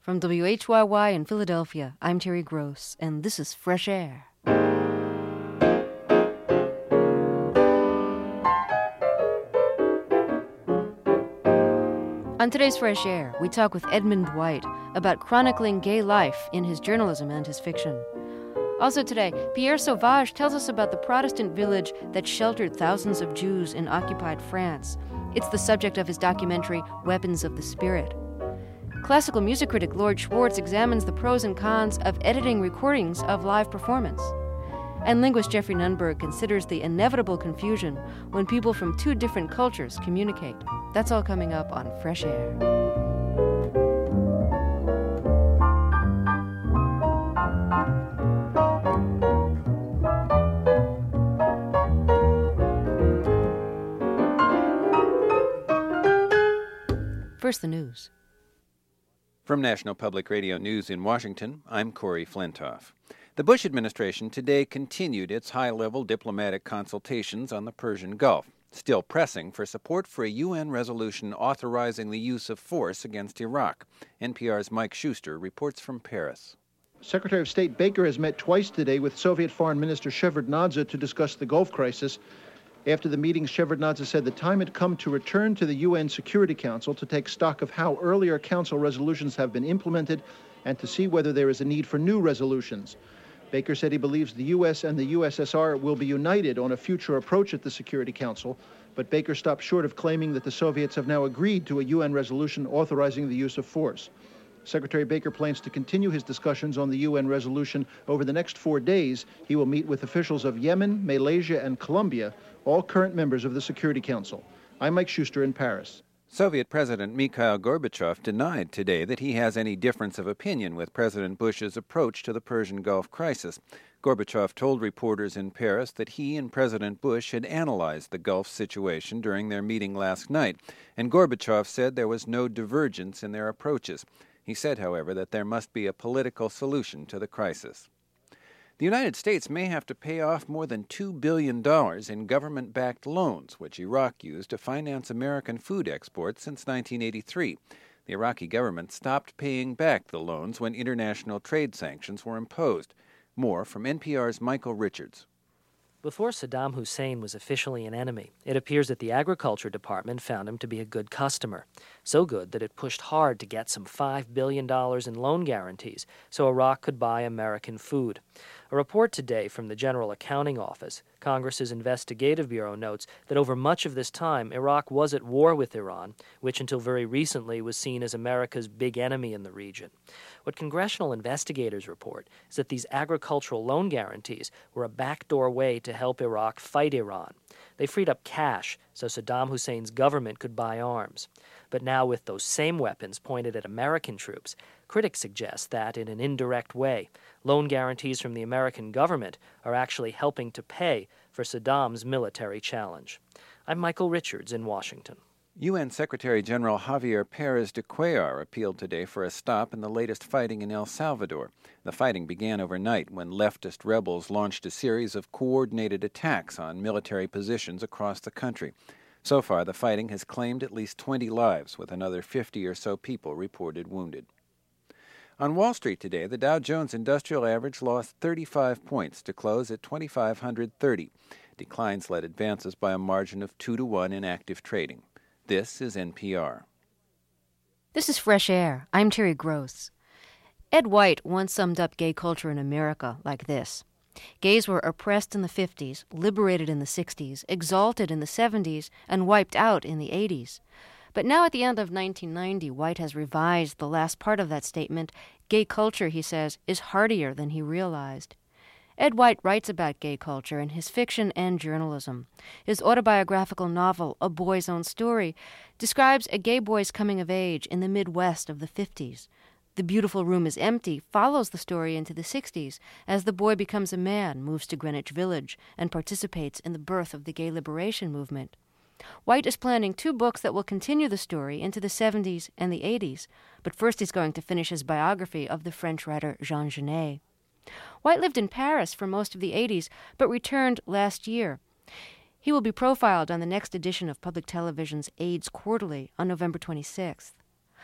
From WHYY in Philadelphia, I'm Terry Gross, and this is Fresh Air. On today's Fresh Air, we talk with Edmund White about chronicling gay life in his journalism and his fiction. Also today, Pierre Sauvage tells us about the Protestant village that sheltered thousands of Jews in occupied France. It's the subject of his documentary, Weapons of the Spirit. Classical music critic Lord Schwartz examines the pros and cons of editing recordings of live performance. And linguist Jeffrey Nunberg considers the inevitable confusion when people from two different cultures communicate. That's all coming up on Fresh Air. First, the news. From National Public Radio News in Washington, I'm Corey Flintoff. The Bush administration today continued its high-level diplomatic consultations on the Persian Gulf, still pressing for support for a UN resolution authorizing the use of force against Iraq. NPR's Mike Schuster reports from Paris. Secretary of State Baker has met twice today with Soviet Foreign Minister Shevardnadze to discuss the Gulf crisis. After the meeting, Shevardnadze said the time had come to return to the UN Security Council to take stock of how earlier council resolutions have been implemented and to see whether there is a need for new resolutions. Baker said he believes the U.S. and the USSR will be united on a future approach at the Security Council, but Baker stopped short of claiming that the Soviets have now agreed to a UN resolution authorizing the use of force. Secretary Baker plans to continue his discussions on the UN resolution over the next 4 days. He will meet with officials of Yemen, Malaysia, and Colombia, all current members of the Security Council. I'm Mike Schuster in Paris. Soviet President Mikhail Gorbachev denied today that he has any difference of opinion with President Bush's approach to the Persian Gulf crisis. Gorbachev told reporters in Paris that he and President Bush had analyzed the Gulf situation during their meeting last night, and Gorbachev said there was no divergence in their approaches. He said, however, that there must be a political solution to the crisis. The United States may have to pay off more than $2 billion in government-backed loans, which Iraq used to finance American food exports since 1983. The Iraqi government stopped paying back the loans when international trade sanctions were imposed. More from NPR's Michael Richards. Before Saddam Hussein was officially an enemy, it appears that the Agriculture Department found him to be a good customer. So good that it pushed hard to get some $5 billion in loan guarantees so Iraq could buy American food. A report today from the General Accounting Office, Congress's Investigative Bureau, notes that over much of this time, Iraq was at war with Iran, which until very recently was seen as America's big enemy in the region. What congressional investigators report is that these agricultural loan guarantees were a backdoor way to help Iraq fight Iran. They freed up cash so Saddam Hussein's government could buy arms. But now with those same weapons pointed at American troops, critics suggest that, in an indirect way, loan guarantees from the American government are actually helping to pay for Saddam's military challenge. I'm Michael Richards in Washington. UN Secretary-General Javier Pérez de Cuellar appealed today for a stop in the latest fighting in El Salvador. The fighting began overnight when leftist rebels launched a series of coordinated attacks on military positions across the country. So far, the fighting has claimed at least 20 lives, with another 50 or so people reported wounded. On Wall Street today, the Dow Jones Industrial Average lost 35 points to close at 2,530. Declines led advances by a margin of 2-1 in active trading. This is NPR. This is Fresh Air. I'm Terry Gross. Ed White once summed up gay culture in America like this. Gays were oppressed in the 50s, liberated in the 60s, exalted in the 70s, and wiped out in the 80s. But now at the end of 1990, White has revised the last part of that statement. Gay culture, he says, is hardier than he realized. Ed White writes about gay culture in his fiction and journalism. His autobiographical novel, A Boy's Own Story, describes a gay boy's coming of age in the Midwest of the 50s. The Beautiful Room is Empty follows the story into the 60s as the boy becomes a man, moves to Greenwich Village, and participates in the birth of the gay liberation movement. White is planning 2 books that will continue the story into the 70s and the 80s, but first he's going to finish his biography of the French writer Jean Genet. White lived in Paris for most of the 80s, but returned last year. He will be profiled on the next edition of Public Television's AIDS Quarterly on November 26th.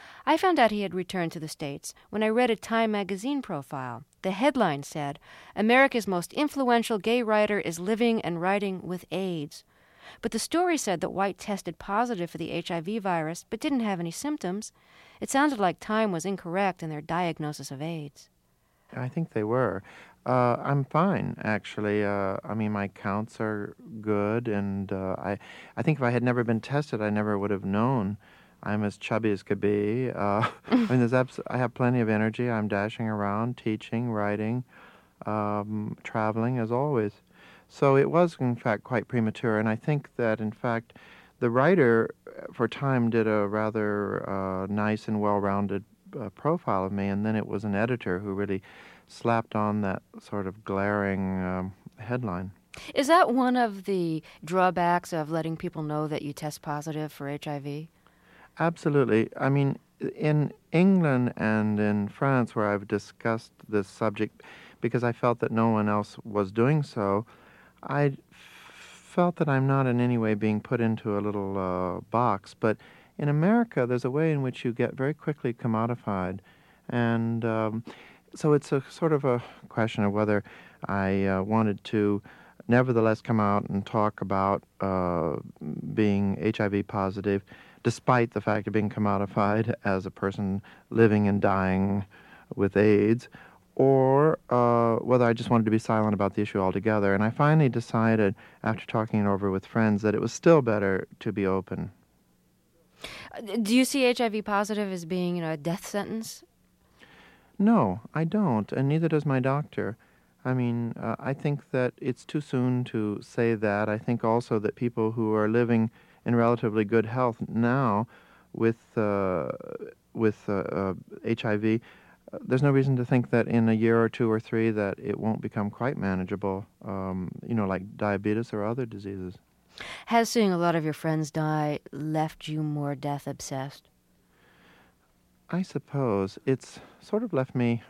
I found out he had returned to the States when I read a Time magazine profile. The headline said, "America's most influential gay writer is living and writing with AIDS." But the story said that White tested positive for the HIV virus but didn't have any symptoms. It sounded like Time was incorrect in their diagnosis of AIDS. I think they were. I'm fine, actually. I mean, my counts are good, and I think if I had never been tested, I never would have known. I'm as chubby as could be. I mean, I have plenty of energy. I'm dashing around, teaching, writing, traveling, as always. So it was, in fact, quite premature, and I think that, in fact, the writer for Time did a rather nice and well-rounded profile of me, and then it was an editor who really slapped on that sort of glaring headline. Is that one of the drawbacks of letting people know that you test positive for HIV? Absolutely. I mean, in England and in France, where I've discussed this subject, because I felt that no one else was doing so, I felt that I'm not in any way being put into a little box. But in America, there's a way in which you get very quickly commodified. And so it's a sort of a question of whether I wanted to nevertheless come out and talk about being HIV positive, despite the fact of being commodified as a person living and dying with AIDS, or whether I just wanted to be silent about the issue altogether. And I finally decided, after talking it over with friends, that it was still better to be open. Do you see HIV positive as being, a death sentence? No, I don't, and neither does my doctor. I mean, I think that it's too soon to say that. I think also that people who are living in relatively good health now with HIV, there's no reason to think that in a year or two or three that it won't become quite manageable, like diabetes or other diseases. Has seeing a lot of your friends die left you more death-obsessed? I suppose. It's sort of left me,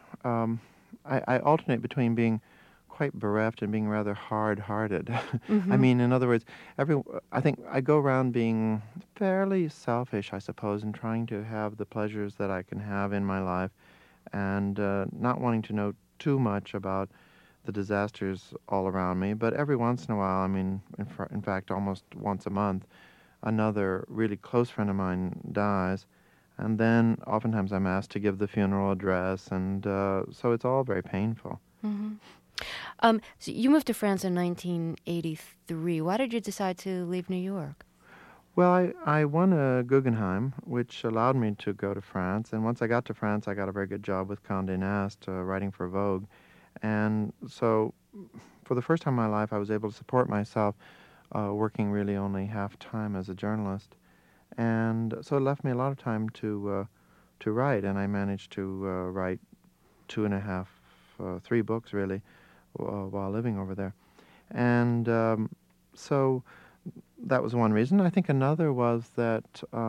I alternate between being quite bereft and being rather hard-hearted. Mm-hmm. I mean, in other words, I think I go around being fairly selfish, I suppose, and trying to have the pleasures that I can have in my life, and not wanting to know too much about the disasters all around me. But every once in a while, I mean, in fact, almost once a month, another really close friend of mine dies, and then oftentimes I'm asked to give the funeral address, and so it's all very painful. Mm-hmm. So you moved to France in 1983. Why did you decide to leave New York? Well, I won a Guggenheim, which allowed me to go to France, and once I got to France, I got a very good job with Condé Nast, writing for Vogue. And so for the first time in my life, I was able to support myself working really only half-time as a journalist. And so it left me a lot of time to write, and I managed to write 2.5, 3 books, really, while living over there. And so that was one reason. I think another was that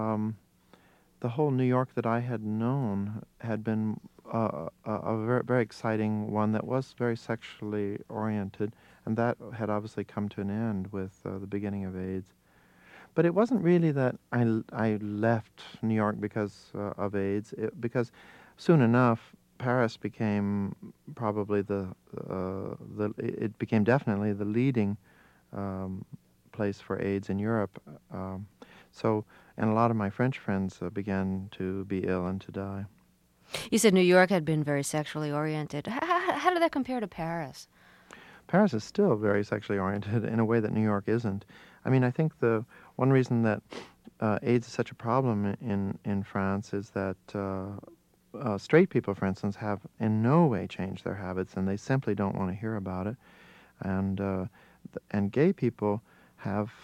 the whole New York that I had known had been a very, very exciting one that was very sexually oriented, and that had obviously come to an end with the beginning of AIDS. But it wasn't really that I left New York because of AIDS, because soon enough Paris became probably it became definitely the leading place for AIDS in Europe. And a lot of my French friends began to be ill and to die. You said New York had been very sexually oriented. How did that compare to Paris? Paris is still very sexually oriented in a way that New York isn't. I mean, I think the one reason that AIDS is such a problem in France is that straight people, for instance, have in no way changed their habits, and they simply don't want to hear about it. And gay people have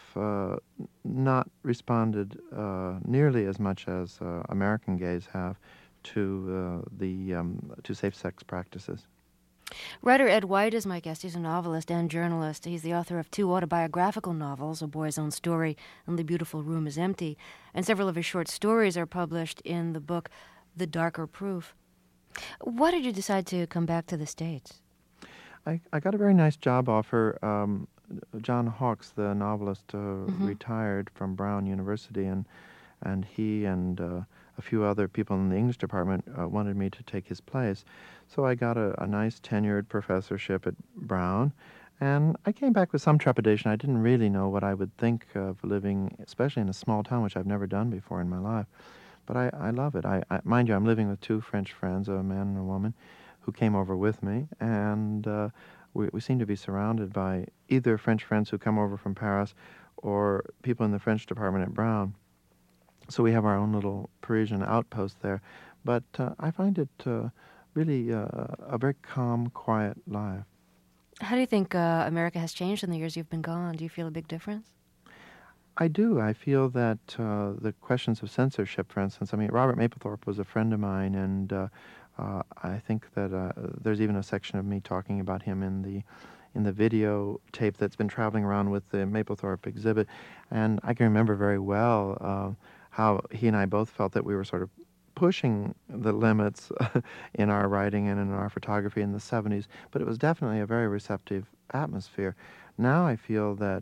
not responded nearly as much as American gays have to safe-sex practices. Writer Ed White is my guest. He's a novelist and journalist. He's the author of 2 autobiographical novels, A Boy's Own Story and The Beautiful Room is Empty, and several of his short stories are published in the book The Darker Proof. Why did you decide to come back to the States? I got a very nice job offer. John Hawkes, the novelist, retired from Brown University, and he and a few other people in the English department wanted me to take his place. So I got a nice tenured professorship at Brown, and I came back with some trepidation. I didn't really know what I would think of living, especially in a small town, which I've never done before in my life. But I love it. Mind you, I'm living with two French friends, a man and a woman, who came over with me, and we seem to be surrounded by either French friends who come over from Paris or people in the French department at Brown. So we have our own little Parisian outpost there. But I find it really a very calm, quiet life. How do you think America has changed in the years you've been gone? Do you feel a big difference? I do. I feel that the questions of censorship, for instance, I mean, Robert Mapplethorpe was a friend of mine, and I think that there's even a section of me talking about him in the video tape that's been traveling around with the Mapplethorpe exhibit. And I can remember very well how he and I both felt that we were sort of pushing the limits in our writing and in our photography in the 70s, but it was definitely a very receptive atmosphere. Now I feel that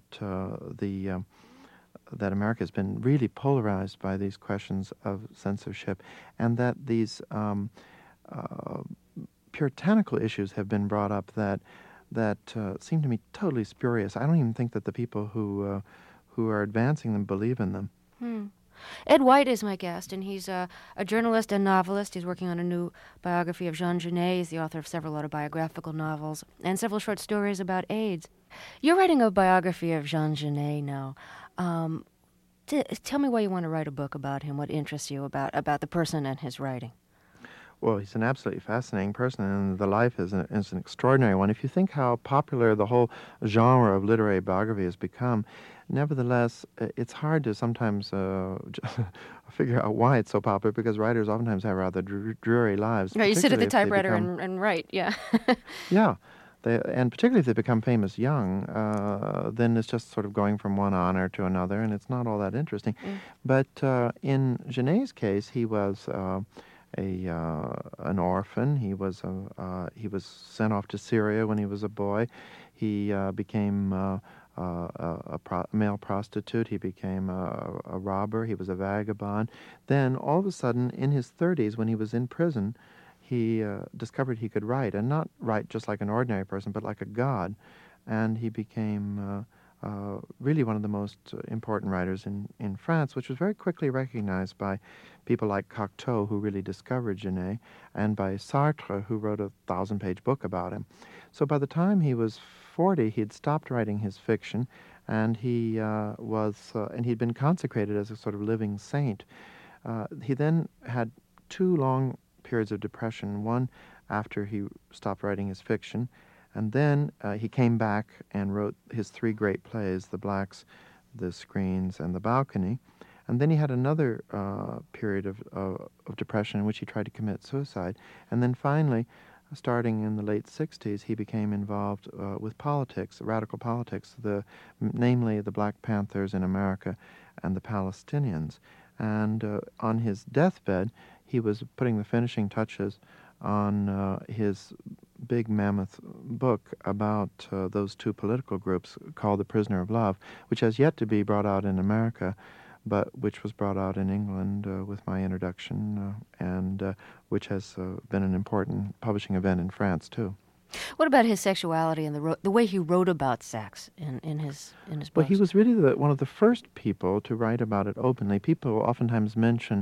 that America has been really polarized by these questions of censorship, and that these puritanical issues have been brought up that seem to me totally spurious. I don't even think that the people who are advancing them believe in them. Ed White is my guest, and he's a journalist and novelist. He's working on a new biography of Jean Genet. He's the author of several autobiographical novels and several short stories about AIDS. You're writing a biography of Jean Genet now. Tell me why you want to write a book about him, what interests you about the person and his writing. Well, he's an absolutely fascinating person, and the life is an extraordinary one. If you think how popular the whole genre of literary biography has become, nevertheless, it's hard to sometimes figure out why it's so popular, because writers oftentimes have rather dreary lives. Right, you sit at the typewriter and write, yeah. Yeah. And particularly if they become famous young, then it's just sort of going from one honor to another, and it's not all that interesting. But in Genet's case, he was an orphan. He was sent off to Syria when he was a boy. He became a male prostitute. He became a robber. He was a vagabond. Then all of a sudden, in his 30s, when he was in prison, he discovered he could write, and not write just like an ordinary person, but like a god. And he became really one of the most important writers in France, which was very quickly recognized by people like Cocteau, who really discovered Genet, and by Sartre, who wrote a 1,000-page book about him. So by the time he was 40, he had stopped writing his fiction, and he'd been consecrated as a sort of living saint. He then had 2 long periods of depression, one after he stopped writing his fiction, and then he came back and wrote his 3 great plays, The Blacks, The Screens, and The Balcony. And then he had another period of depression in which he tried to commit suicide. And then finally, starting in the late 60s, he became involved with politics, radical politics, namely the Black Panthers in America and the Palestinians. And on his deathbed, he was putting the finishing touches on his big mammoth book about those 2 political groups called The Prisoner of Love, which has yet to be brought out in America, but which was brought out in England with my introduction, and which has been an important publishing event in France, too. What about his sexuality and the way he wrote about sex in his books? Well, he was really one of the first people to write about it openly. People oftentimes mention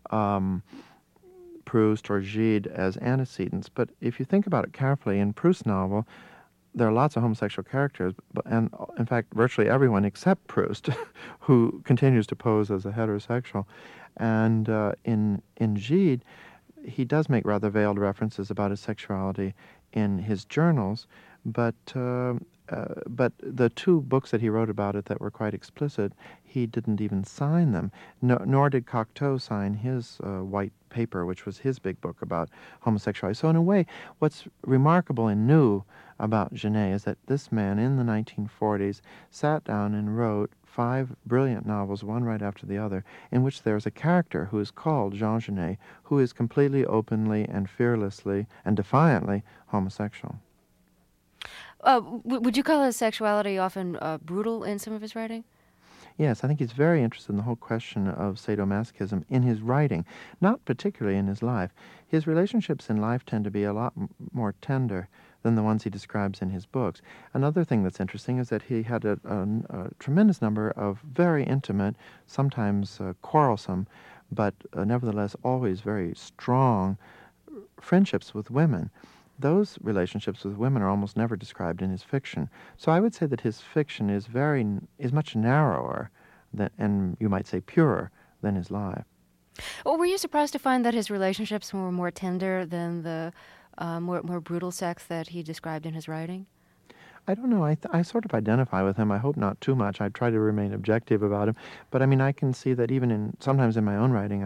Proust or Gide as antecedents, but if you think about it carefully, in Proust's novel, there are lots of homosexual characters, and in fact, virtually everyone except Proust, who continues to pose as a heterosexual. And in Gide, he does make rather veiled references about his sexuality in his journals, but the 2 books that he wrote about it that were quite explicit, he didn't even sign them, nor did Cocteau sign his white paper, which was his big book about homosexuality. So in a way, what's remarkable and new about Genet is that this man in the 1940s sat down and wrote 5 brilliant novels, one right after the other, in which there's a character who is called Jean Genet, who is completely openly and fearlessly and defiantly homosexual. Would you call his sexuality often brutal in some of his writing? Yes, I think he's very interested in the whole question of sadomasochism in his writing, not particularly in his life. His relationships in life tend to be a lot more tender than the ones he describes in his books. Another thing that's interesting is that he had a tremendous number of very intimate, sometimes quarrelsome, but nevertheless always very strong friendships with women. Those relationships with women are almost never described in his fiction. So I would say that his fiction is much narrower than, and you might say purer than his life. Well, were you surprised to find that his relationships were more tender than the more brutal sex that he described in his writing? I don't know. I sort of identify with him. I hope not too much. I try to remain objective about him. But I mean, I can see that even sometimes in my own writing,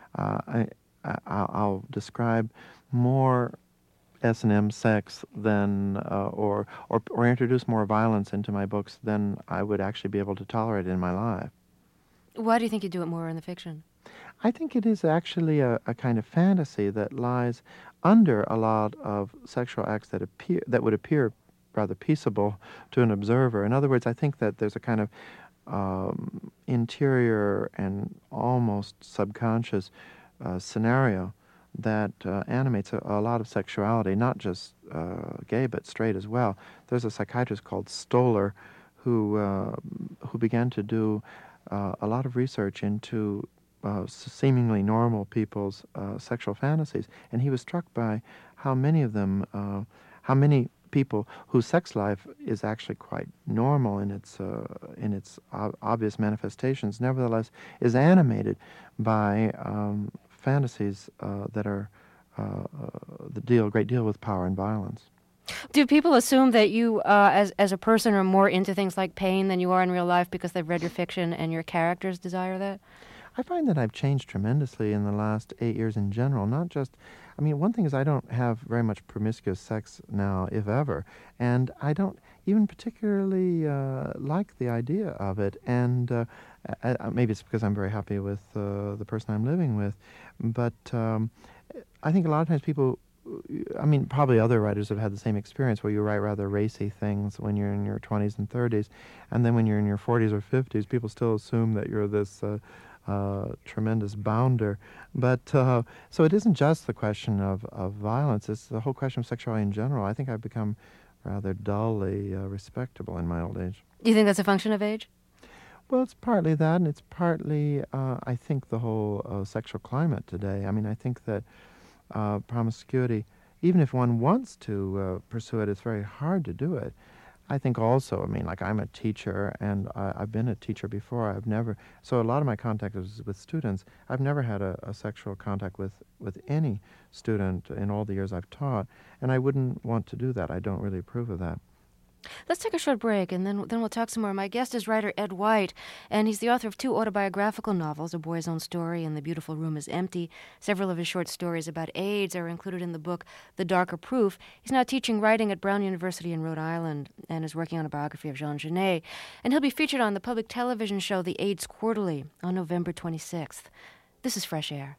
I'll describe more S&M sex than or introduce more violence into my books than I would actually be able to tolerate in my life. Why do you think you do it more in the fiction? I think it is actually a kind of fantasy that lies under a lot of sexual acts that would appear rather peaceable to an observer. In other words, I think that there's a kind of interior and almost subconscious scenario that animates a lot of sexuality, not just gay but straight as well. There's a psychiatrist called Stoller who began to do a lot of research into seemingly normal people's sexual fantasies, and he was struck by how many people whose sex life is actually quite normal in its obvious manifestations, nevertheless is animated by fantasies that deal a great deal with power and violence. Do people assume that you, as a person, are more into things like pain than you are in real life because they've read your fiction and your characters desire that? I find that I've changed tremendously in the last 8 years in general. Not just, I mean, one thing is I don't have very much promiscuous sex now, if ever, and I don't even particularly like the idea of it. And maybe it's because I'm very happy with the person I'm living with, but I think a lot of times people, I mean, probably other writers have had the same experience where you write rather racy things when you're in your 20s and 30s, and then when you're in your 40s or 50s, people still assume that you're this tremendous bounder. But so it isn't just the question of violence, it's the whole question of sexuality in general. I think I've become rather dully respectable in my old age. Do you think that's a function of age? Well, it's partly that, and it's partly, I think, the whole sexual climate today. I mean, I think that promiscuity, even if one wants to pursue it, it's very hard to do it. I think also, I mean, like I'm a teacher, and I've been a teacher before. So a lot of my contact is with students. I've never had a sexual contact with any student in all the years I've taught, and I wouldn't want to do that. I don't really approve of that. Let's take a short break, and then we'll talk some more. My guest is writer Ed White, and he's the author of 2 autobiographical novels, A Boy's Own Story and The Beautiful Room is Empty. Several of his short stories about AIDS are included in the book The Darker Proof. He's now teaching writing at Brown University in Rhode Island and is working on a biography of Jean Genet. And he'll be featured on the public television show The AIDS Quarterly on November 26th. This is Fresh Air.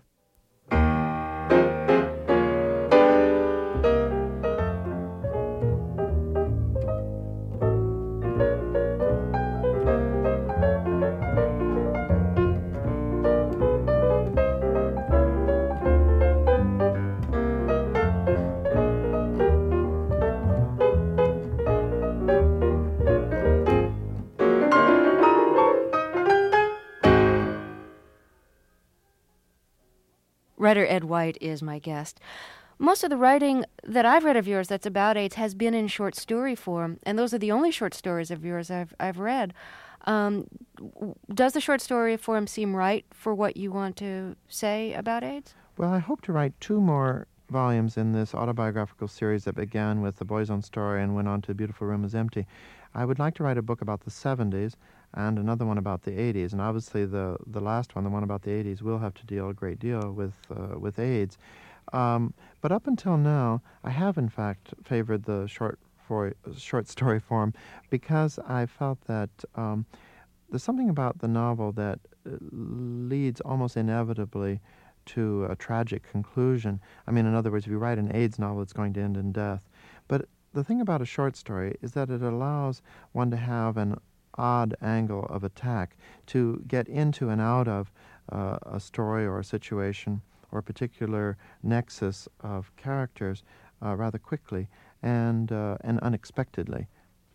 Writer Ed White is my guest. Most of the writing that I've read of yours that's about AIDS has been in short story form, and those are the only short stories of yours I've read. Does the short story form seem right for what you want to say about AIDS? Well, I hope to write 2 more volumes in this autobiographical series that began with The Boy's Own Story and went on to Beautiful Room is Empty. I would like to write a book about the 70s and another one about the 80s. And obviously the last one, the one about the 80s, will have to deal a great deal with AIDS. But up until now, I have, in fact, favored the short story form because I felt that there's something about the novel that leads almost inevitably to a tragic conclusion. I mean, in other words, if you write an AIDS novel, it's going to end in death. But the thing about a short story is that it allows one to have an odd angle of attack to get into and out of a story or a situation or a particular nexus of characters rather quickly and unexpectedly.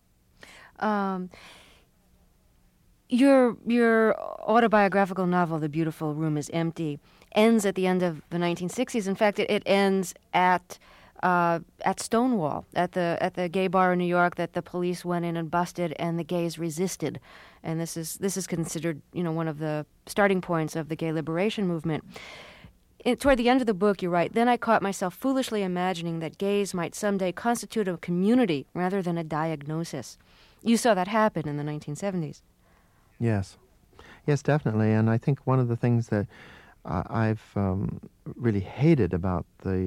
Your autobiographical novel, The Beautiful Room is Empty, ends at the end of the 1960s. In fact, it ends at Stonewall, at the gay bar in New York that the police went in and busted, and the gays resisted. And this is considered, one of the starting points of the gay liberation movement. Toward the end of the book, you write, "Then I caught myself foolishly imagining that gays might someday constitute a community rather than a diagnosis." You saw that happen in the 1970s. Yes, definitely. And I think one of the things that I've really hated about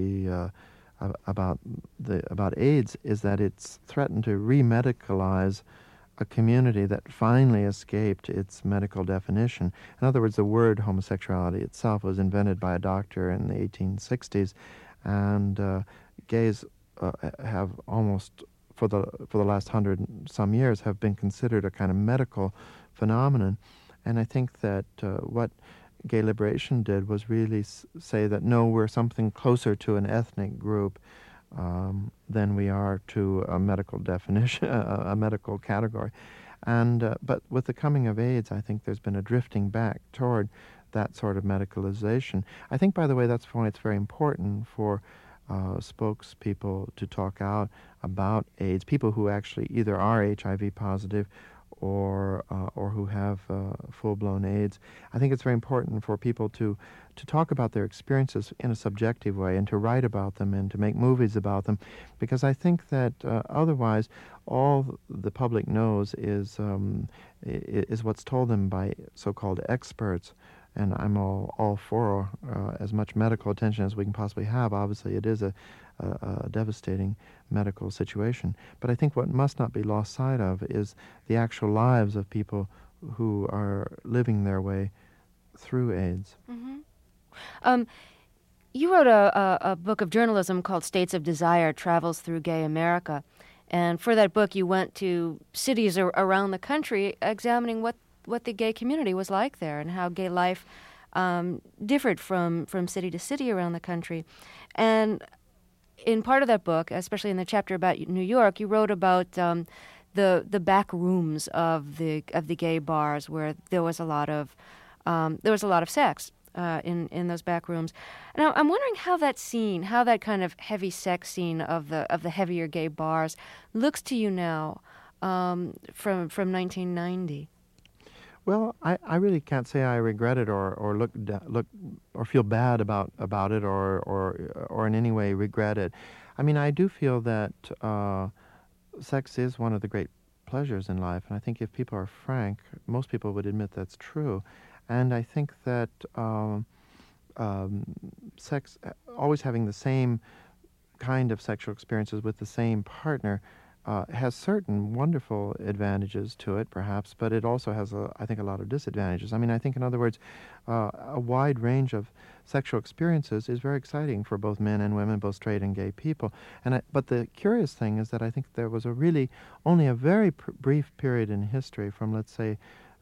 about AIDS is that it's threatened to remedicalize a community that finally escaped its medical definition. In other words, the word homosexuality itself was invented by a doctor in the 1860s, and gays have almost for the last 100-some years have been considered a kind of medical phenomenon. And I think that what gay liberation did was really say that no, we're something closer to an ethnic group than we are to a medical definition, a medical category. And but with the coming of AIDS, I think there's been a drifting back toward that sort of medicalization. I think, by the way, that's why it's very important for spokespeople to talk out about AIDS, people who actually either are HIV positive or who have full-blown AIDS. I think it's very important for people to talk about their experiences in a subjective way and to write about them and to make movies about them, because I think that otherwise all the public knows is what's told them by so-called experts. And I'm all for as much medical attention as we can possibly have. Obviously, it is a devastating medical situation. But I think what must not be lost sight of is the actual lives of people who are living their way through AIDS. Mm-hmm. You wrote a book of journalism called States of Desire, Travels Through Gay America. And for that book, you went to cities around the country examining what the gay community was like there and how gay life differed from city to city around the country. And in part of that book, especially in the chapter about New York, you wrote about the back rooms of the gay bars where there was a lot of sex in those back rooms. And I'm wondering how that kind of heavy sex scene of the heavier gay bars looks to you now from 1990. Well, I really can't say I regret it or look or feel bad about it or in any way regret it. I mean, I do feel that sex is one of the great pleasures in life, and I think if people are frank, most people would admit that's true. And I think that sex, always having the same kind of sexual experiences with the same partner, has certain wonderful advantages to it, perhaps, but it also has, I think, a lot of disadvantages. I mean, I think, in other words, a wide range of sexual experiences is very exciting for both men and women, both straight and gay people. But the curious thing is that I think there was only a very brief period in history from, let's say,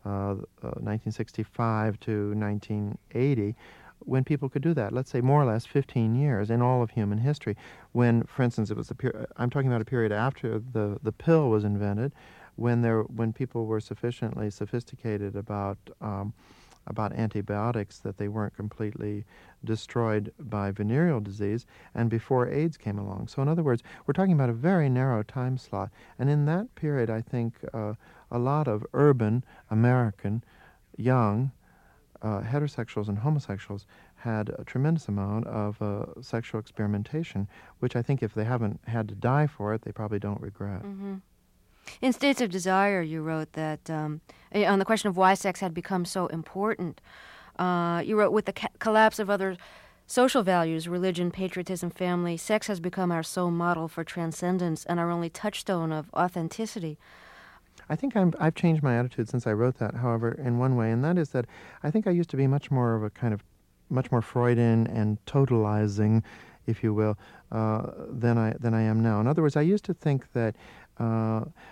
1965 to 1980, when people could do that, let's say more or less 15 years in all of human history, when, for instance, I'm talking about a period after the pill was invented, when people were sufficiently sophisticated about antibiotics that they weren't completely destroyed by venereal disease, and before AIDS came along. So in other words, we're talking about a very narrow time slot. And in that period, I think a lot of urban American young heterosexuals and homosexuals had a tremendous amount of sexual experimentation, which I think if they haven't had to die for it, they probably don't regret. Mm-hmm. In States of Desire, you wrote that on the question of why sex had become so important, you wrote, with the collapse of other social values, religion, patriotism, family, sex has become our sole model for transcendence and our only touchstone of authenticity. I think I've changed my attitude since I wrote that, however, in one way, and that is that I think I used to be much more Freudian and totalizing, if you will, than I am now. In other words, I used to think that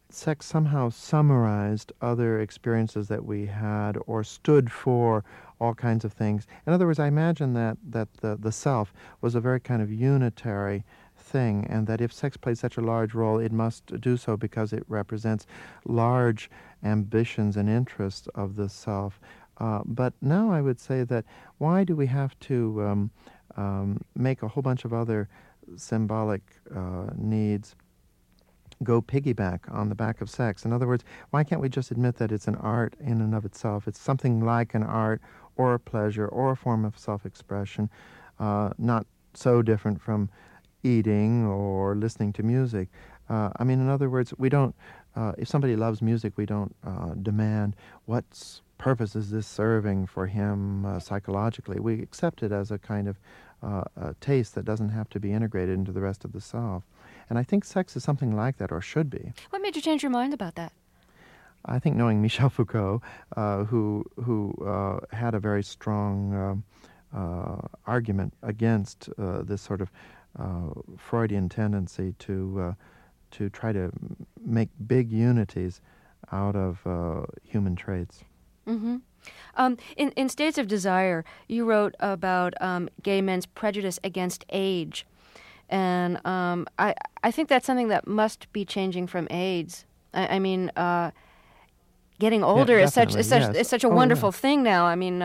sex somehow summarized other experiences that we had or stood for all kinds of things. In other words, I imagine that the self was a very kind of unitary thing, and that if sex plays such a large role, it must do so because it represents large ambitions and interests of the self. But now I would say that why do we have to make a whole bunch of other symbolic needs go piggyback on the back of sex? In other words, why can't we just admit that it's an art in and of itself? It's something like an art or a pleasure or a form of self-expression, not so different from eating or listening to music. I mean, in other words, we don't, if somebody loves music, we don't demand what purpose is this serving for him psychologically. We accept it as a kind of a taste that doesn't have to be integrated into the rest of the self. And I think sex is something like that, or should be. What made you change your mind about that? I think knowing Michel Foucault, who had a very strong argument against this sort of Freudian tendency to try to make big unities out of human traits. Mm-hmm. In States of Desire, you wrote about gay men's prejudice against age. And I think that's something that must be changing from AIDS. I mean, getting older is such a wonderful thing now. I mean,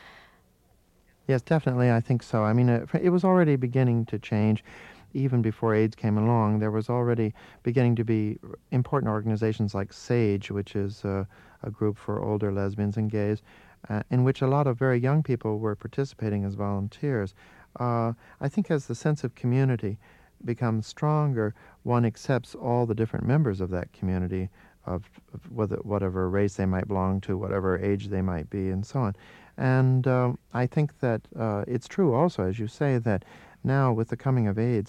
yes, definitely, I think so. I mean, it was already beginning to change. Even before AIDS came along, there was already beginning to be important organizations like SAGE, which is a group for older lesbians and gays, in which a lot of very young people were participating as volunteers. I think as the sense of community becomes stronger, one accepts all the different members of that community, of whatever race they might belong to, whatever age they might be, and so on. And I think that it's true also, as you say, that now with the coming of AIDS,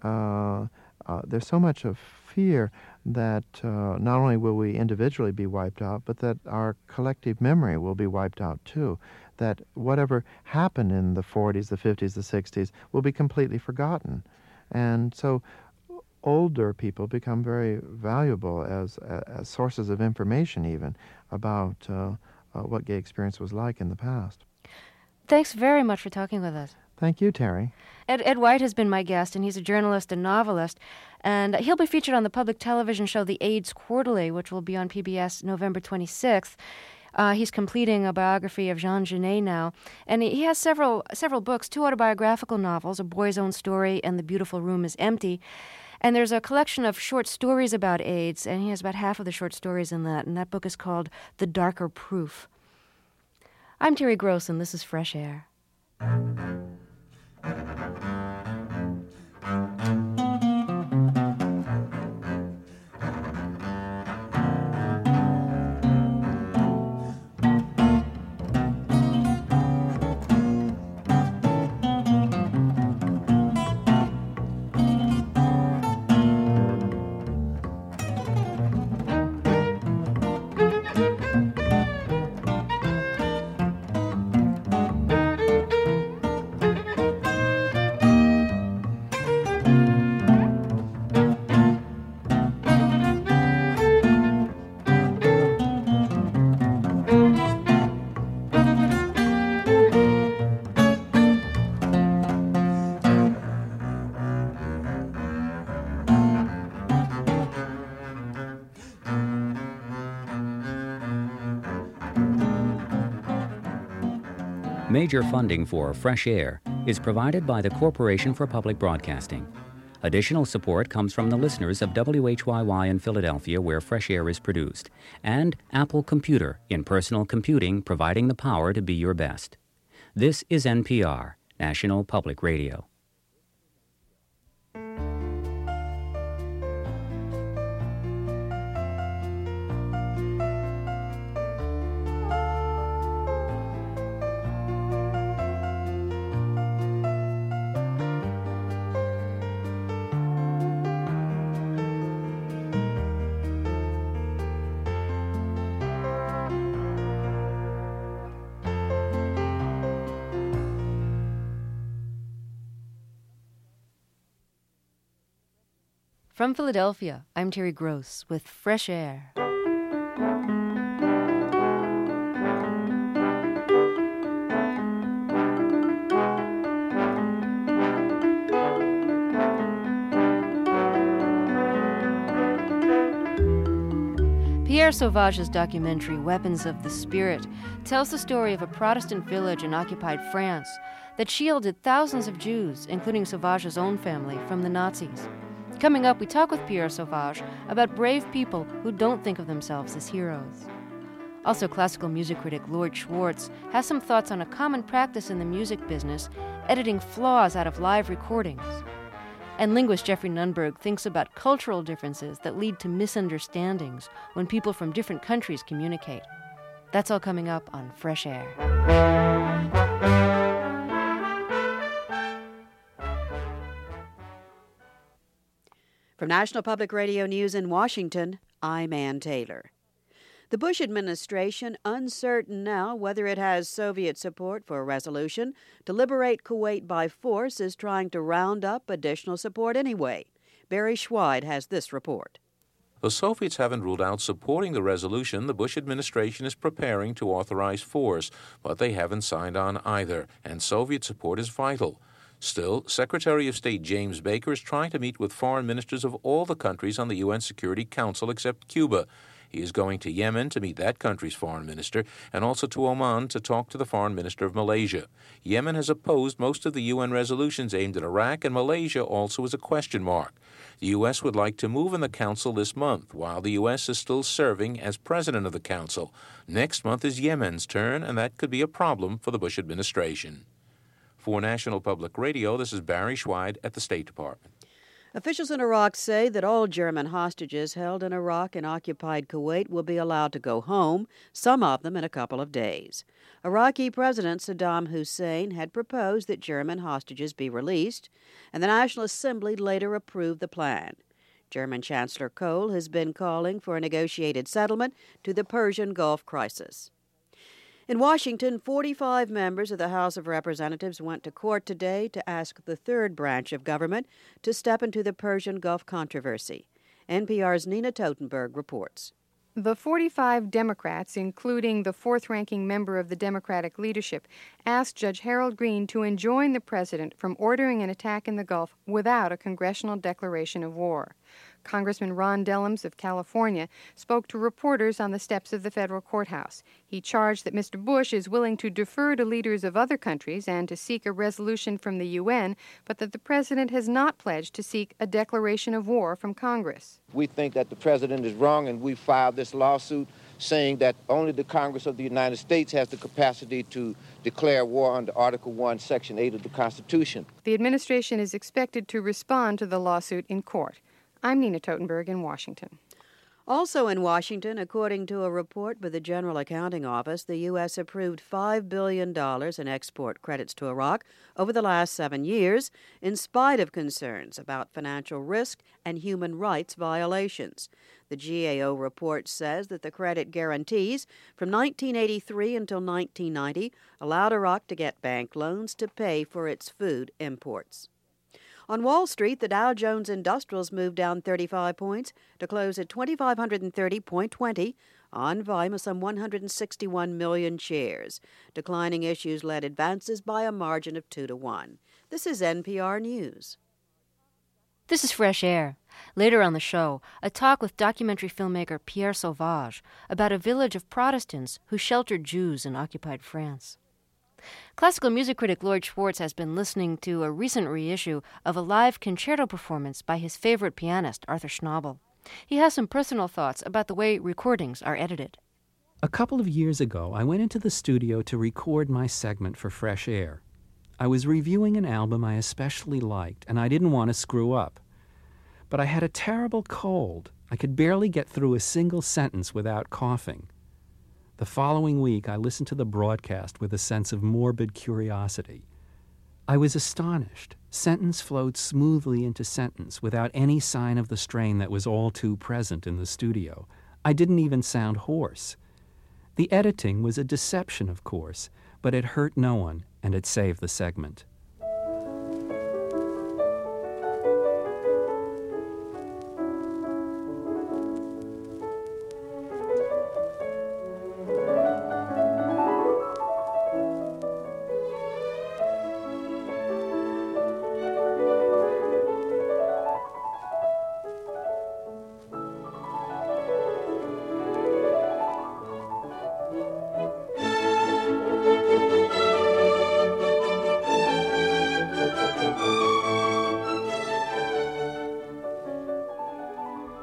there's so much of fear that not only will we individually be wiped out, but that our collective memory will be wiped out too. That whatever happened in the 40s, the 50s, the 60s will be completely forgotten. And so older people become very valuable as sources of information even about what gay experience was like in the past. Thanks very much for talking with us. Thank you, Terry. Ed White has been my guest, and he's a journalist and novelist, and he'll be featured on the public television show The AIDS Quarterly, which will be on PBS November 26th. He's completing a biography of Jean Genet now, and he has several books, 2 autobiographical novels, A Boy's Own Story and The Beautiful Room is Empty, and there's a collection of short stories about AIDS, and he has about half of the short stories in that, and that book is called The Darker Proof. I'm Terry Gross, and this is Fresh Air. Major funding for Fresh Air is provided by the Corporation for Public Broadcasting. Additional support comes from the listeners of WHYY in Philadelphia, where Fresh Air is produced, and Apple Computer in personal computing, providing the power to be your best. This is NPR, National Public Radio. From Philadelphia, I'm Terry Gross with Fresh Air. Pierre Sauvage's documentary, Weapons of the Spirit, tells the story of a Protestant village in occupied France that shielded thousands of Jews, including Sauvage's own family, from the Nazis. Coming up, we talk with Pierre Sauvage about brave people who don't think of themselves as heroes. Also, classical music critic Lord Schwartz has some thoughts on a common practice in the music business, editing flaws out of live recordings. And linguist Jeffrey Nunberg thinks about cultural differences that lead to misunderstandings when people from different countries communicate. That's all coming up on Fresh Air. From National Public Radio News in Washington, I'm Ann Taylor. The Bush administration uncertain now whether it has Soviet support for a resolution to liberate Kuwait by force is trying to round up additional support anyway. Barry Schweid has this report. The Soviets haven't ruled out supporting the resolution the Bush administration is preparing to authorize force, but they haven't signed on either, and Soviet support is vital. Still, Secretary of State James Baker is trying to meet with foreign ministers of all the countries on the UN Security Council except Cuba. He is going to Yemen to meet that country's foreign minister and also to Oman to talk to the foreign minister of Malaysia. Yemen has opposed most of the UN resolutions aimed at Iraq, and Malaysia also is a question mark. The U.S. would like to move in the Council this month, while the U.S. is still serving as president of the Council. Next month is Yemen's turn, and that could be a problem for the Bush administration. For National Public Radio, this is Barry Schweid at the State Department. Officials in Iraq say that all German hostages held in Iraq and occupied Kuwait will be allowed to go home, some of them in a couple of days. Iraqi President Saddam Hussein had proposed that German hostages be released, and the National Assembly later approved the plan. German Chancellor Kohl has been calling for a negotiated settlement to the Persian Gulf crisis. In Washington, 45 members of the House of Representatives went to court today to ask the third branch of government to step into the Persian Gulf controversy. NPR's Nina Totenberg reports. The 45 Democrats, including the fourth-ranking member of the Democratic leadership, asked Judge Harold Green to enjoin the president from ordering an attack in the Gulf without a congressional declaration of war. Congressman Ron Dellums of California spoke to reporters on the steps of the federal courthouse. He charged that Mr. Bush is willing to defer to leaders of other countries and to seek a resolution from the UN, but that the president has not pledged to seek a declaration of war from Congress. We think that the president is wrong, and we filed this lawsuit saying that only the Congress of the United States has the capacity to declare war under Article 1, Section 8 of the Constitution. The administration is expected to respond to the lawsuit in court. I'm Nina Totenberg in Washington. Also in Washington, according to a report by the General Accounting Office, the U.S. approved $5 billion in export credits to Iraq over the last 7 years, in spite of concerns about financial risk and human rights violations. The GAO report says that the credit guarantees from 1983 until 1990 allowed Iraq to get bank loans to pay for its food imports. On Wall Street, the Dow Jones Industrials moved down 35 points to close at 2,530.20 on volume of some 161 million shares. Declining issues led advances by a margin of 2-1. This is NPR News. This is Fresh Air. Later on the show, a talk with documentary filmmaker Pierre Sauvage about a village of Protestants who sheltered Jews in occupied France. Classical music critic Lord Schwartz has been listening to a recent reissue of a live concerto performance by his favorite pianist, Arthur Schnabel. He has some personal thoughts about the way recordings are edited. A couple of years ago, I went into the studio to record my segment for Fresh Air. I was reviewing an album I especially liked, and I didn't want to screw up. But I had a terrible cold. I could barely get through a single sentence without coughing. The following week, I listened to the broadcast with a sense of morbid curiosity. I was astonished. Sentence flowed smoothly into sentence without any sign of the strain that was all too present in the studio. I didn't even sound hoarse. The editing was a deception, of course, but it hurt no one, and it saved the segment.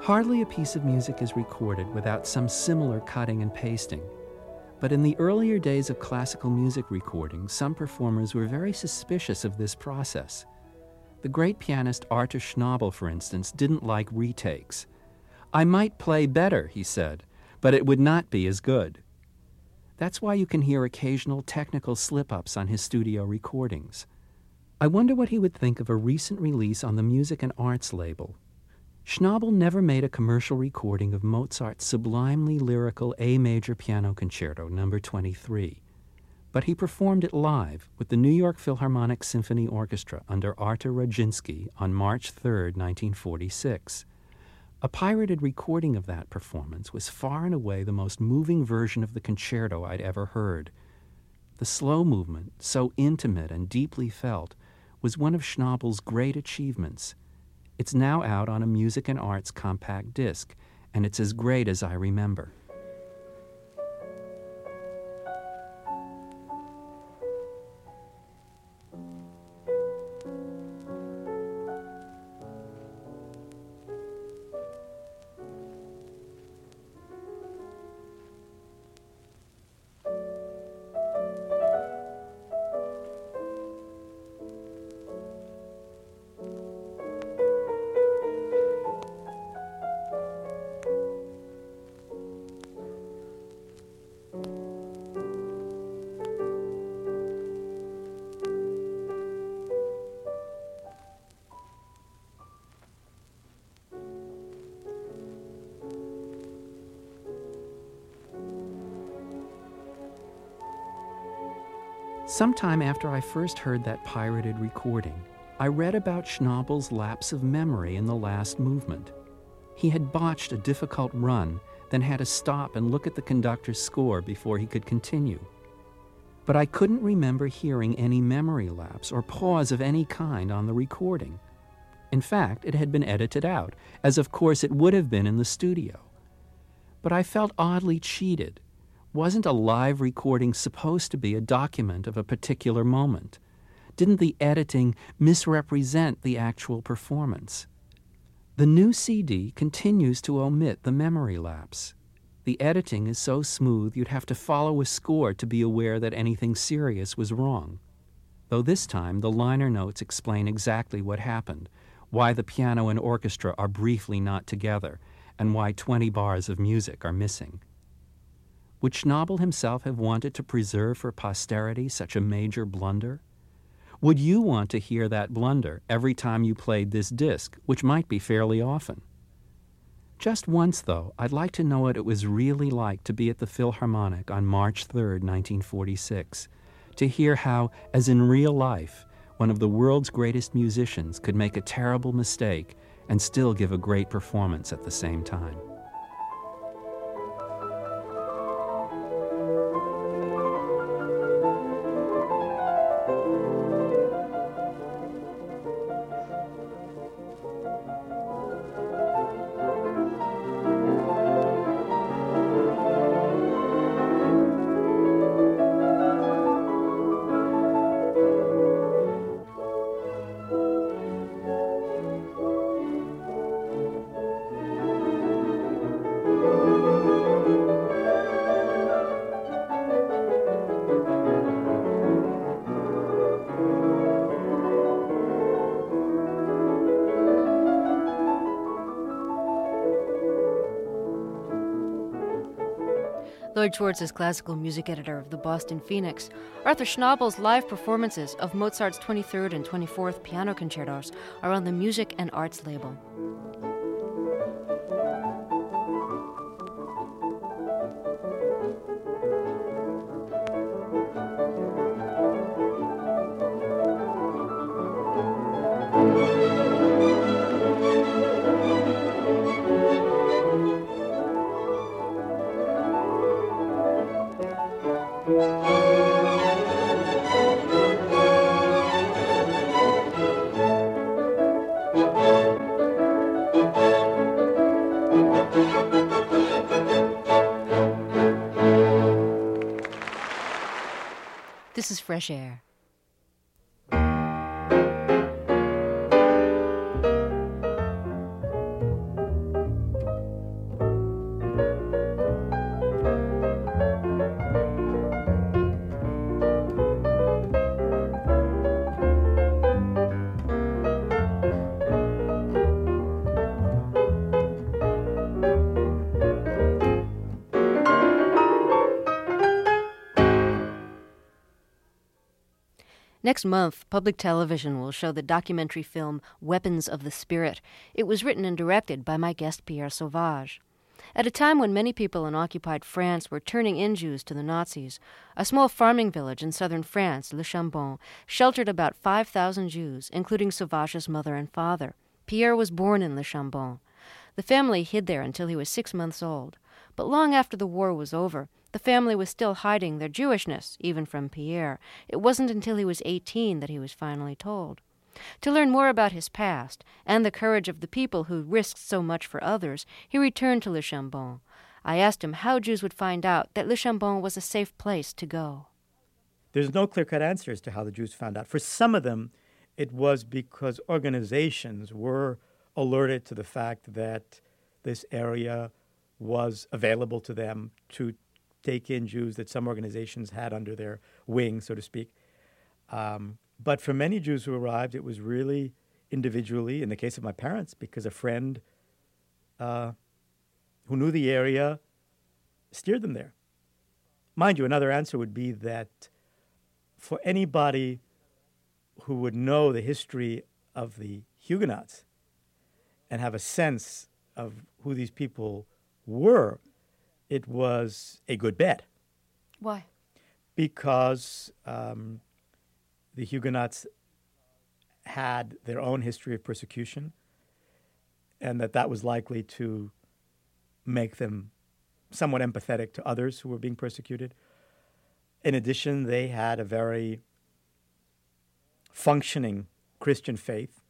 Hardly a piece of music is recorded without some similar cutting and pasting. But in the earlier days of classical music recording, some performers were very suspicious of this process. The great pianist Arthur Schnabel, for instance, didn't like retakes. "I might play better," he said, "but it would not be as good." That's why you can hear occasional technical slip-ups on his studio recordings. I wonder what he would think of a recent release on the Music and Arts label. Schnabel never made a commercial recording of Mozart's sublimely lyrical A major piano concerto, No. 23, but he performed it live with the New York Philharmonic Symphony Orchestra under Artur Rudzinski on March 3, 1946. A pirated recording of that performance was far and away the most moving version of the concerto I'd ever heard. The slow movement, so intimate and deeply felt, was one of Schnabel's great achievements. It's now out on a Music and Arts compact disc, and it's as great as I remember. Sometime after I first heard that pirated recording, I read about Schnabel's lapse of memory in the last movement. He had botched a difficult run, then had to stop and look at the conductor's score before he could continue. But I couldn't remember hearing any memory lapse or pause of any kind on the recording. In fact, it had been edited out, as of course it would have been in the studio. But I felt oddly cheated. Wasn't a live recording supposed to be a document of a particular moment? Didn't the editing misrepresent the actual performance? The new CD continues to omit the memory lapse. The editing is so smooth you'd have to follow a score to be aware that anything serious was wrong. Though this time the liner notes explain exactly what happened, why the piano and orchestra are briefly not together, and why 20 bars of music are missing. Would Schnabel himself have wanted to preserve for posterity such a major blunder? Would you want to hear that blunder every time you played this disc, which might be fairly often? Just once, though, I'd like to know what it was really like to be at the Philharmonic on March 3, 1946, to hear how, as in real life, one of the world's greatest musicians could make a terrible mistake and still give a great performance at the same time. Lloyd Schwartz is classical music editor of the Boston Phoenix. Arthur Schnabel's live performances of Mozart's 23rd and 24th piano concertos are on the Music and Arts label. This is Fresh Air. Next month, public television will show the documentary film Weapons of the Spirit. It was written and directed by my guest Pierre Sauvage. At a time when many people in occupied France were turning in Jews to the Nazis, a small farming village in southern France, Le Chambon, sheltered about 5,000 Jews, including Sauvage's mother and father. Pierre was born in Le Chambon. The family hid there until he was 6 months old. But long after the war was over, the family was still hiding their Jewishness, even from Pierre. It wasn't until he was 18 that he was finally told. To learn more about his past and the courage of the people who risked so much for others, he returned to Le Chambon. I asked him how Jews would find out that Le Chambon was a safe place to go. There's no clear-cut answer as to how the Jews found out. For some of them, it was because organizations were alerted to the fact that this area was available to them to take in Jews that some organizations had under their wing, so to speak. But for many Jews who arrived, it was really individually, in the case of my parents, because a friend who knew the area steered them there. Mind you, another answer would be that for anybody who would know the history of the Huguenots and have a sense of who these people were, it was a good bet. Why? Because the Huguenots had their own history of persecution, and that was likely to make them somewhat empathetic to others who were being persecuted. In addition, they had a very functioning Christian faith,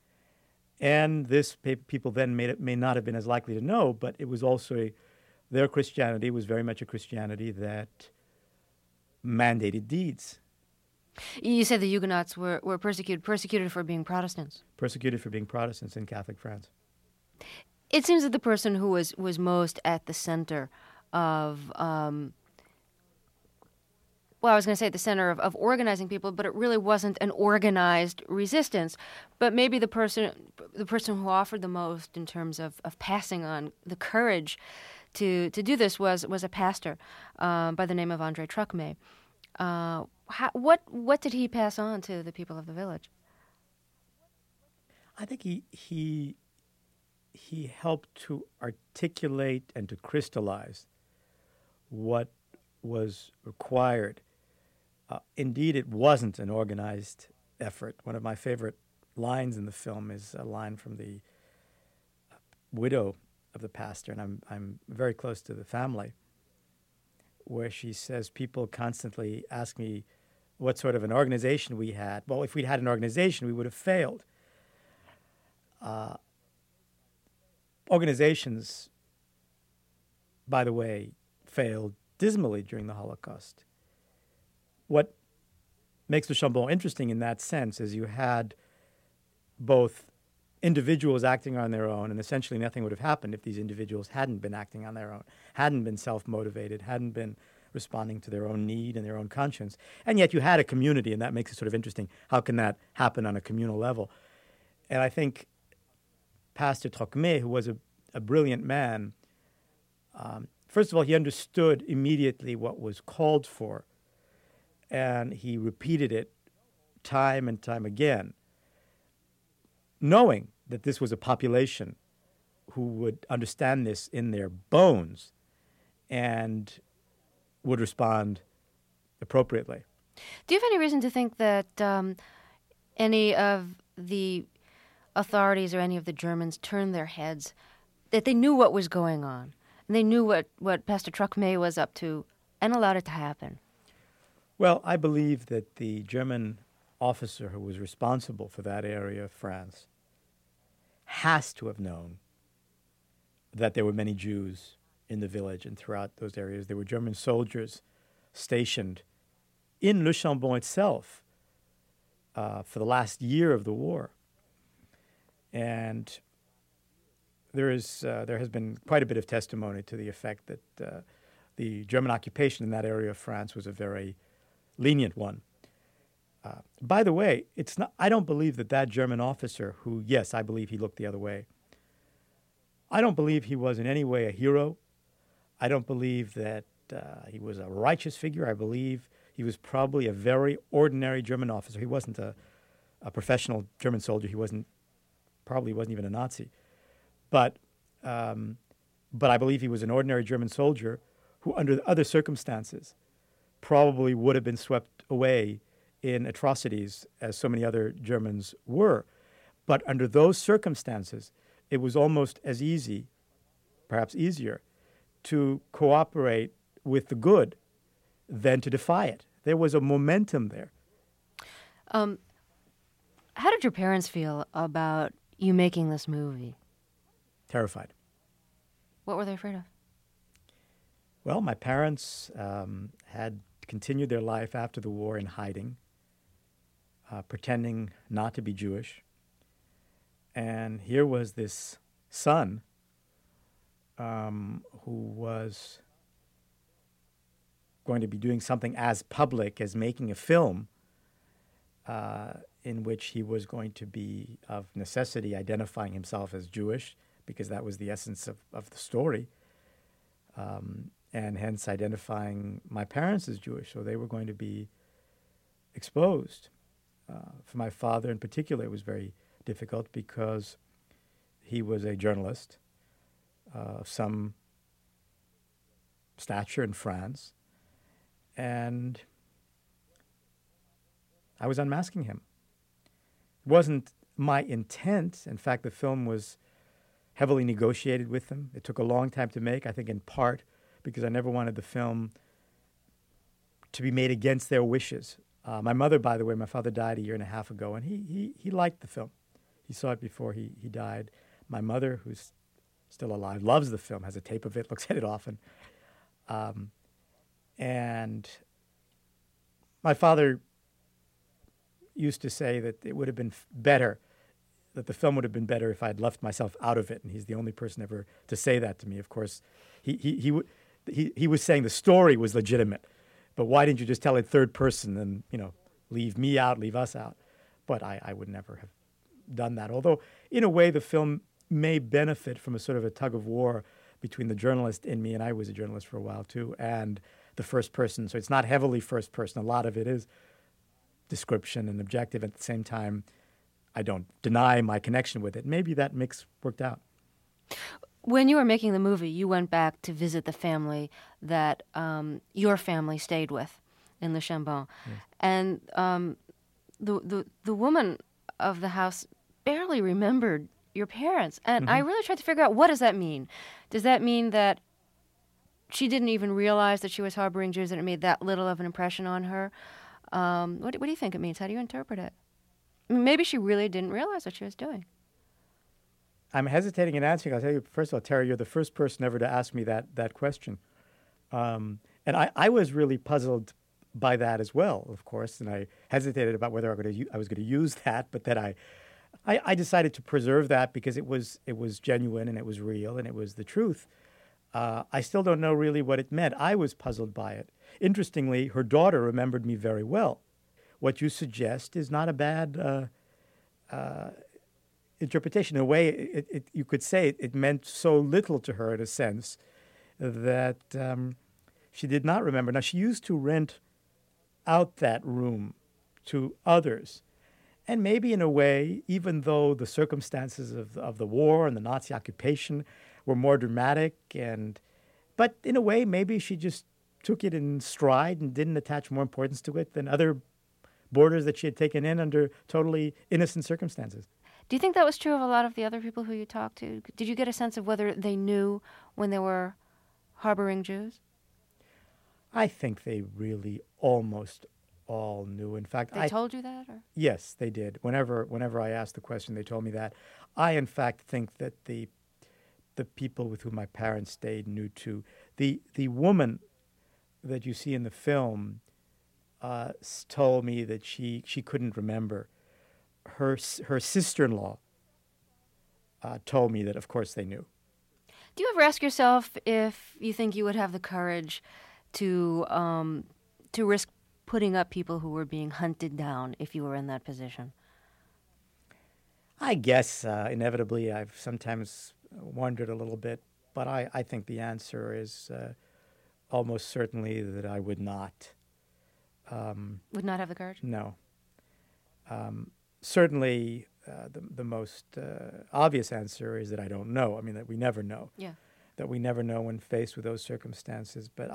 and this people then may not have been as likely to know, but it was also their Christianity was very much a Christianity that mandated deeds. You said the Huguenots were persecuted for being Protestants. Persecuted for being Protestants in Catholic France. It seems that the person who was most at the center of, I was going to say at the center of organizing people, but it really wasn't an organized resistance. But maybe the person who offered the most in terms of passing on the courage to do this was a pastor by the name of André Truckmay. What did he pass on to the people of the village? I think he helped to articulate and to crystallize what was required. Indeed, it wasn't an organized effort. One of my favorite lines in the film is a line from the widow of the pastor, and I'm very close to the family, where she says, people constantly ask me what sort of an organization we had. Well, if we'd had an organization, we would have failed. Organizations, by the way, failed dismally during the Holocaust. What makes Le Chambon interesting in that sense is you had both individuals acting on their own, and essentially nothing would have happened if these individuals hadn't been acting on their own, hadn't been self-motivated, hadn't been responding to their own need and their own conscience. And yet you had a community, and that makes it sort of interesting. How can that happen on a communal level? And I think Pastor Truckmay, who was a brilliant man, first of all, he understood immediately what was called for, and he repeated it time and time again, knowing that this was a population who would understand this in their bones and would respond appropriately. Do you have any reason to think that any of the authorities or any of the Germans turned their heads, that they knew what was going on, and they knew what Pastor Truckmay was up to, and allowed it to happen? Well, I believe that the German officer who was responsible for that area of France has to have known that there were many Jews in the village and throughout those areas. There were German soldiers stationed in Le Chambon itself for the last year of the war. And there has been quite a bit of testimony to the effect that the German occupation in that area of France was a very lenient one. By the way, I don't believe that German officer who, yes, I believe he looked the other way. I don't believe he was in any way a hero. I don't believe that he was a righteous figure. I believe He was probably a very ordinary German officer. He wasn't a professional German soldier. He probably wasn't even a Nazi. But I believe he was an ordinary German soldier who, under other circumstances, probably would have been swept away in atrocities, as so many other Germans were. But under those circumstances, it was almost as easy, perhaps easier, to cooperate with the good than to defy it. There was a momentum there. How did your parents feel about you making this movie? Terrified. What were they afraid of? Well, my parents had continued their life after the war in hiding, pretending not to be Jewish. And here was this son who was going to be doing something as public as making a film in which he was going to be, of necessity, identifying himself as Jewish, because that was the essence of the story, and hence identifying my parents as Jewish. So they were going to be exposed. For my father in particular, it was very difficult because he was a journalist of some stature in France, and I was unmasking him. It wasn't my intent. In fact, the film was heavily negotiated with them. It took a long time to make, I think in part because I never wanted the film to be made against their wishes. My mother, by the way, my father died 1.5 years ago, and he liked the film. He saw it before he died. My mother, who's still alive, loves the film, has a tape of it, looks at it often. And my father used to say that it would have been better, that the film would have been better if I had left myself out of it, and he's the only person ever to say that to me. Of course, he was saying the story was legitimate, but why didn't you just tell it third person and, leave me out, leave us out? But I would never have done that. Although, in a way, the film may benefit from a sort of a tug of war between the journalist in me, and I was a journalist for a while too, and the first person. So it's not heavily first person. A lot of it is description and objective. At the same time, I don't deny my connection with it. Maybe that mix worked out. When you were making the movie, you went back to visit the family that your family stayed with in Le Chambon. Yes. And the woman of the house barely remembered your parents. And I really tried to figure out, what does that mean? Does that mean that she didn't even realize that she was harboring Jews and it made that little of an impression on her? What do you think it means? How do you interpret it? I mean, maybe she really didn't realize what she was doing. I'm hesitating in answering. I'll tell you, first of all, Terry, you're the first person ever to ask me that question. And I was really puzzled by that as well, of course, and I hesitated about whether I was going to use that, but then I decided to preserve that because it was genuine and it was real and it was the truth. I still don't know really what it meant. I was puzzled by it. Interestingly, her daughter remembered me very well. What you suggest is not a bad interpretation. In a way, you could say it meant so little to her, in a sense, that she did not remember. Now, she used to rent out that room to others. And maybe in a way, even though the circumstances of the war and the Nazi occupation were more dramatic, but in a way, maybe she just took it in stride and didn't attach more importance to it than other borders that she had taken in under totally innocent circumstances. Do you think that was true of a lot of the other people who you talked to? Did you get a sense of whether they knew when they were harboring Jews? I think they really almost all knew. In fact, they told you that? Or? Yes, they did. Whenever I asked the question, they told me that. I, in fact, think that the people with whom my parents stayed knew too. The woman that you see in the film told me that she couldn't remember. Her sister-in-law told me that, of course, they knew. Do you ever ask yourself if you think you would have the courage to risk putting up people who were being hunted down if you were in that position? I guess inevitably I've sometimes wondered a little bit, but I think the answer is almost certainly that I would not. Would not have the courage? No. Certainly, the most obvious answer is that I don't know. I mean, that we never know. Yeah. That we never know when faced with those circumstances. But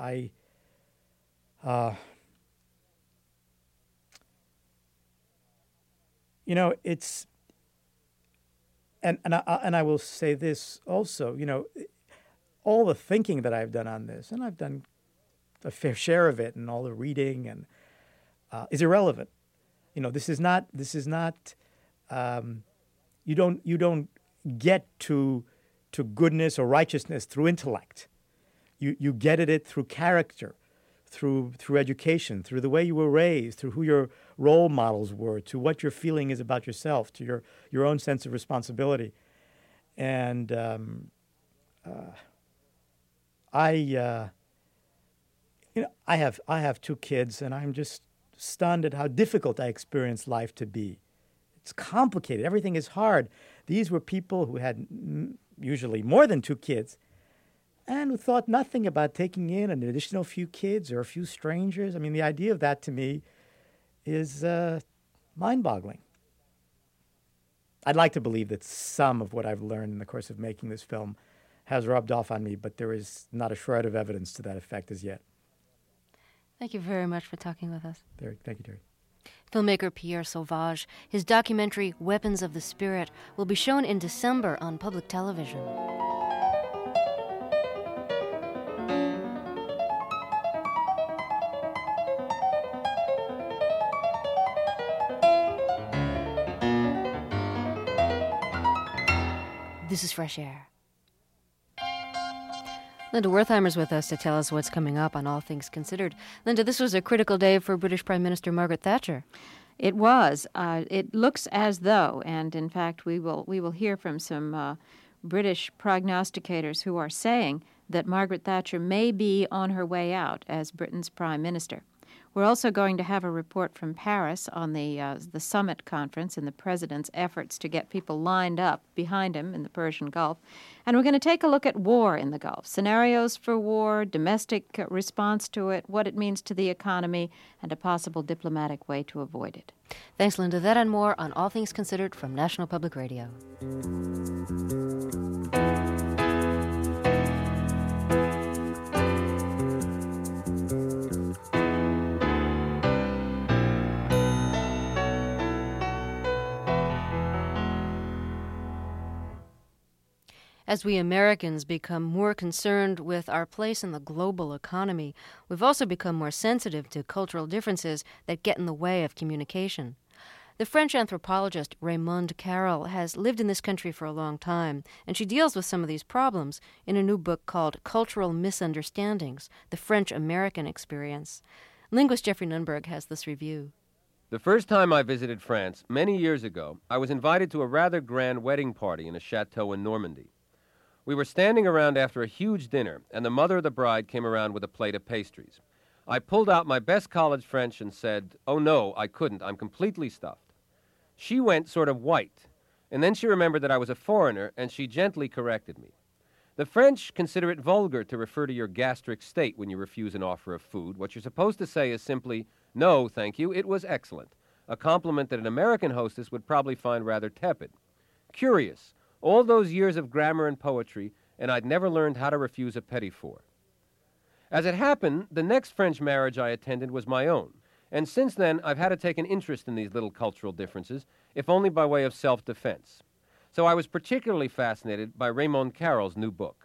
it's, and I will say this also, all the thinking that I've done on this, and I've done a fair share of it, and all the reading, and is irrelevant. This is not. You don't get to goodness or righteousness through intellect. You get at it through character, through education, through the way you were raised, through who your role models were, to what your feeling is about yourself, to your own sense of responsibility. And I have two kids, and I'm just stunned at how difficult I experience life to be. It's complicated. Everything is hard. These were people who had usually more than two kids, and who thought nothing about taking in an additional few kids or a few strangers. I mean, the idea of that to me is mind-boggling. I'd like to believe that some of what I've learned in the course of making this film has rubbed off on me, but there is not a shred of evidence to that effect as yet. Thank you very much for talking with us. Thank you, Terry. Filmmaker Pierre Sauvage. His documentary, Weapons of the Spirit, will be shown in December on public television. This is Fresh Air. Linda Wertheimer's with us to tell us what's coming up on All Things Considered. Linda, this was a critical day for British Prime Minister Margaret Thatcher. It was. It looks as though, and in fact we will hear from some British prognosticators who are saying that Margaret Thatcher may be on her way out as Britain's Prime Minister. We're also going to have a report from Paris on the summit conference and the president's efforts to get people lined up behind him in the Persian Gulf. And we're going to take a look at war in the Gulf, scenarios for war, domestic response to it, what it means to the economy, and a possible diplomatic way to avoid it. Thanks, Linda. That and more on All Things Considered from National Public Radio. As we Americans become more concerned with our place in the global economy, we've also become more sensitive to cultural differences that get in the way of communication. The French anthropologist Raymonde Carrel has lived in this country for a long time, and she deals with some of these problems in a new book called Cultural Misunderstandings, The French-American Experience. Linguist Jeffrey Nunberg has this review. The first time I visited France, many years ago, I was invited to a rather grand wedding party in a chateau in Normandy. We were standing around after a huge dinner, and the mother of the bride came around with a plate of pastries. I pulled out my best college French and said, "Oh no, I couldn't, I'm completely stuffed." She went sort of white, and then she remembered that I was a foreigner, and she gently corrected me. The French consider it vulgar to refer to your gastric state when you refuse an offer of food. What you're supposed to say is simply, "No, thank you, it was excellent," a compliment that an American hostess would probably find rather tepid. Curious. All those years of grammar and poetry, and I'd never learned how to refuse a petit four. As it happened, the next French marriage I attended was my own, and since then I've had to take an interest in these little cultural differences, if only by way of self-defense. So I was particularly fascinated by Raymonde Carrel's new book.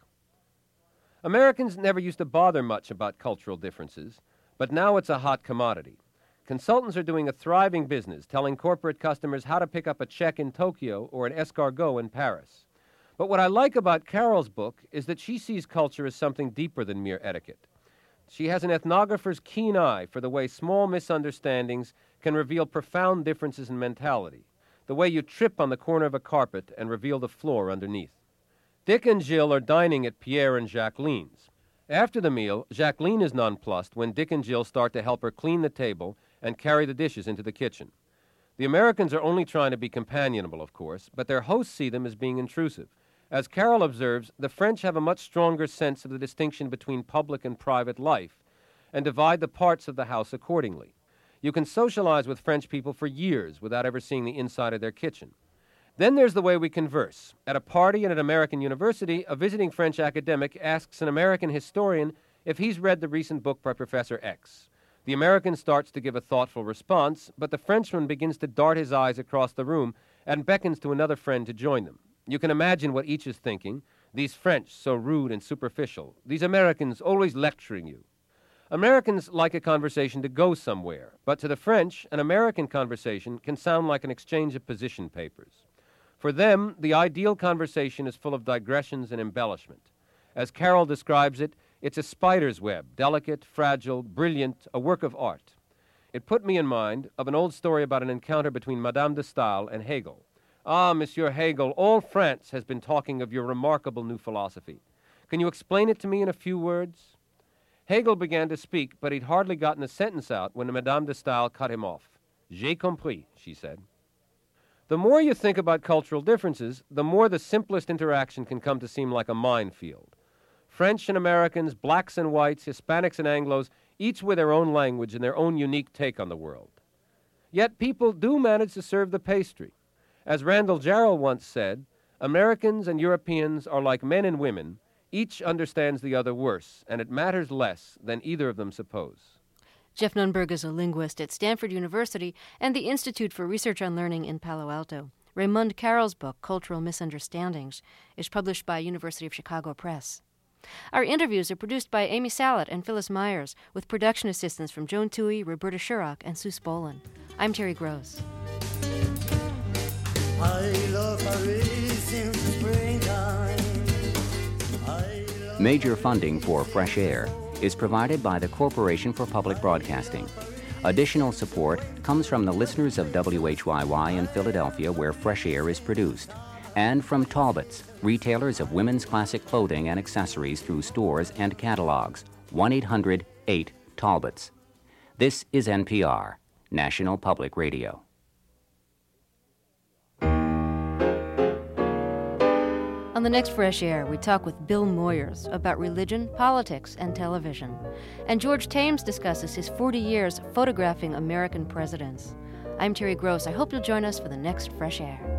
Americans never used to bother much about cultural differences, but now it's a hot commodity. Consultants are doing a thriving business telling corporate customers how to pick up a check in Tokyo or an escargot in Paris. But what I like about Carrel's book is that she sees culture as something deeper than mere etiquette. She has an ethnographer's keen eye for the way small misunderstandings can reveal profound differences in mentality, the way you trip on the corner of a carpet and reveal the floor underneath. Dick and Jill are dining at Pierre and Jacqueline's. After the meal, Jacqueline is nonplussed when Dick and Jill start to help her clean the table and carry the dishes into the kitchen. The Americans are only trying to be companionable, of course, but their hosts see them as being intrusive. As Carrel observes, the French have a much stronger sense of the distinction between public and private life and divide the parts of the house accordingly. You can socialize with French people for years without ever seeing the inside of their kitchen. Then there's the way we converse. At a party at an American university, a visiting French academic asks an American historian if he's read the recent book by Professor X. The American starts to give a thoughtful response, but the Frenchman begins to dart his eyes across the room and beckons to another friend to join them. You can imagine what each is thinking. These French, so rude and superficial. These Americans, always lecturing you. Americans like a conversation to go somewhere, but to the French, an American conversation can sound like an exchange of position papers. For them, the ideal conversation is full of digressions and embellishment. As Carroll describes it, it's a spider's web, delicate, fragile, brilliant, a work of art. It put me in mind of an old story about an encounter between Madame de Staël and Hegel. Ah, Monsieur Hegel, all France has been talking of your remarkable new philosophy. Can you explain it to me in a few words? Hegel began to speak, but he'd hardly gotten a sentence out when Madame de Staël cut him off. J'ai compris, she said. The more you think about cultural differences, the more the simplest interaction can come to seem like a minefield. French and Americans, blacks and whites, Hispanics and Anglos, each with their own language and their own unique take on the world. Yet people do manage to serve the pastry. As Randall Jarrell once said, Americans and Europeans are like men and women. Each understands the other worse, and it matters less than either of them suppose. Jeff Nunberg is a linguist at Stanford University and the Institute for Research on Learning in Palo Alto. Raymond Carroll's book, Cultural Misunderstandings, is published by University of Chicago Press. Our interviews are produced by Amy Salat and Phyllis Myers, with production assistance from Joan Toohey, Roberta Shurock, and Sue Spolin. I'm Terry Gross. I love Paris in the springtime. Major funding for Fresh Air is provided by the Corporation for Public Broadcasting. Additional support comes from the listeners of WHYY in Philadelphia, where Fresh Air is produced, and from Talbots, retailers of women's classic clothing and accessories through stores and catalogs. 1-800-8-TALBOTS. This is NPR, National Public Radio. On the next Fresh Air, we talk with Bill Moyers about religion, politics, and television. And George Thames discusses his 40 years photographing American presidents. I'm Terry Gross. I hope you'll join us for the next Fresh Air.